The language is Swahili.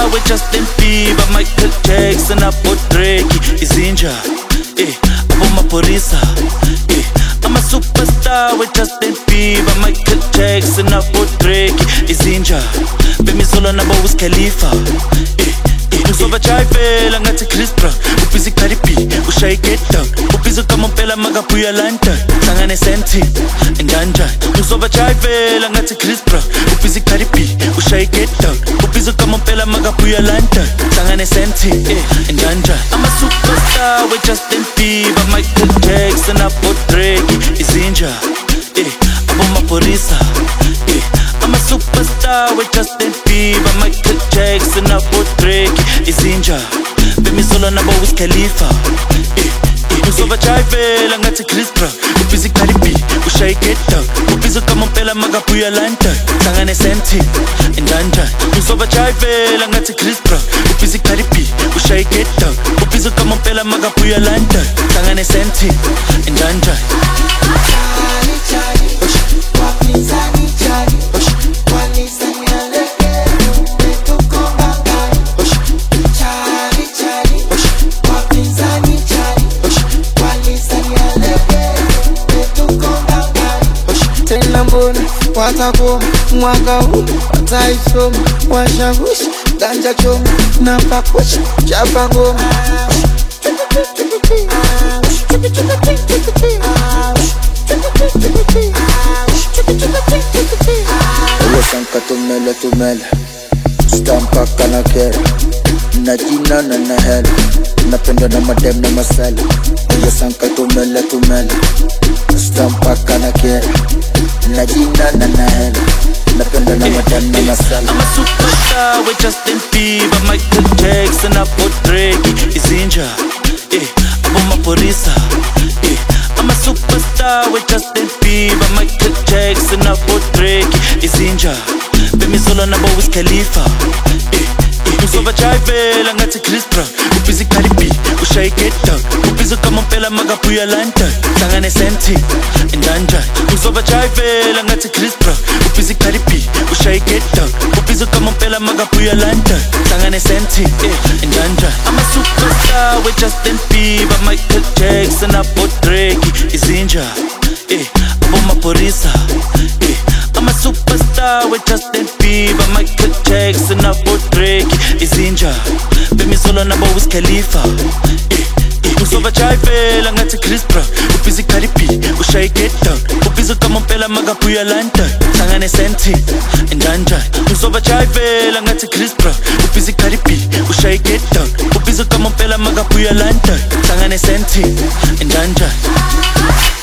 superstar with Justin Bieber, Michael Jackson, abo Drake, izinja, abo maphorisa, I'm a superstar with Justin Bieber, Michael Jackson, abo Drake, izinja, bemisolo nabo Wiz Khalifa, Uzova chayfela ngathi Chris Brown, ubhizi Cardi B, ushaye get down, ubhizi kamompela makabuya London, hlangane senti, endanjani. Uzova chayfela ngathi Chris Brown, ubhizi Cardi B, ushaye get down, ubhizi kamompela makabuya London, hlangane senti, endanjani. I'm a superstar with Justin Bieber, Michael Jackson, abo Drake, izinja, abo maphorisa, I'm a superstar with Justin Bieber, Michael Jackson, abo Drake, izinja, bemisolo nabo Wiz Khalifa, Uzova chayfela ngathi Chris Brown, ubhizi Cardi B, ushaye get down, ubhizi kamompela makabuya London, hlangane senti, endanjani. Uzova chayfela ngathi Chris Brown, ubhizi Cardi B, ushaye get down, ubhizi kamompela makabuya London, hlangane senti, endanjani. Watakoma mwaka huu wataisoma, washawishi ganja choma na pakuchi chapa ngoma. Uwe sanka tumele stampa kana kera na jina na hela, napenda na madem na masala. Uwe sanka tumele stampa kana kera na jina na hela, napenda na madem na masala. I'm a superstar with Justin Bieber, Michael Jackson, abo Drake, izinja, abo maphorisa, I'm a superstar with Justin Bieber, Michael Jackson, abo Drake, izinja, bemisolo nabo Wiz Khalifa, Uzova chayfela ngathi Chris Brown, ubhizi Cardi B, ushaye get down, ubhizi kamompela makabuya London, hlangane senti, endanjani. Uzova chayfela ngathi Chris Brown, ubhizi Cardi B, ushaye get down, ubhizi kamompela makabuya London, hlangane senti, endanjani. I'm a superstar with Justin Bieber, Michael Jackson, abo Drake, izinja, abo maphorisa, I'm a superstar with Justin Bieber, Michael Jackson, abo Drake, izinja, bemisolo nabo Wiz Khalifa, Uzova chayfela ngathi Chris Brown, ubhizi Cardi B, ushaye get down, ubhizi kamompela makabuya London, hlangane senti, endanjani. Uzova chayfela ngathi Chris Brown, ubhizi Cardi B, ushaye get down, ubhizi kamompela makabuya London, hlangane senti, endanjani.